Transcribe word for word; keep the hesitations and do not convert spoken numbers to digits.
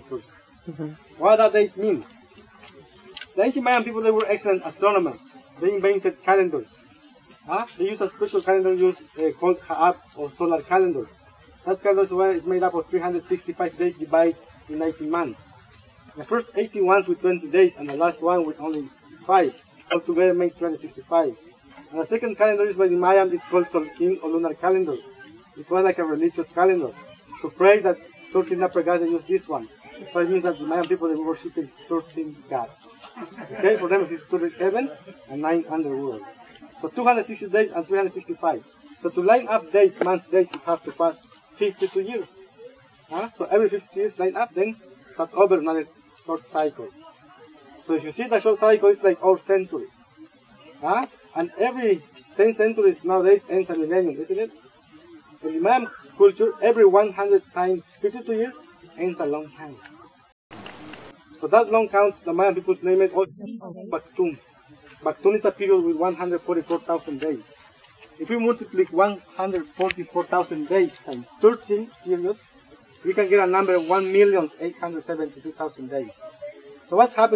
twenty-first. Mm-hmm. What that date means? The ancient Mayan people, they were excellent astronomers. They invented calendars. Huh? They used a special calendar used, uh, called Ha'ab, or solar calendar. That calendar is made up of three hundred sixty-five days divided in nineteen months. The first eighteen ones with twenty days, and the last one with only five. Altogether make three hundred sixty-five. And the second calendar is by the Mayan, it's called Solkin, or lunar calendar. It was like a religious calendar. To pray that thirteen upper gods, they used this one. So it means that the Mayan people, they were worshipping thirteen gods. Okay, for them it is thirteen heaven and nine underworld. So two hundred sixty days and three hundred sixty-five. So to line up dates, months, days, you have to pass fifty-two years. Huh? So every fifty-two years line up, then start over another short cycle. So if you see the short cycle, it's like our century. Huh? And every ten centuries nowadays ends a millennium, isn't it? In the Mayan culture, every one hundred times fifty-two years ends a long time. So that long count, the Mayan people name it Baktun. Baktun is a period with one hundred forty-four thousand days. If we multiply one hundred forty-four thousand days times thirteen periods, we can get a number of one million eight hundred seventy-two thousand days. So what's happening?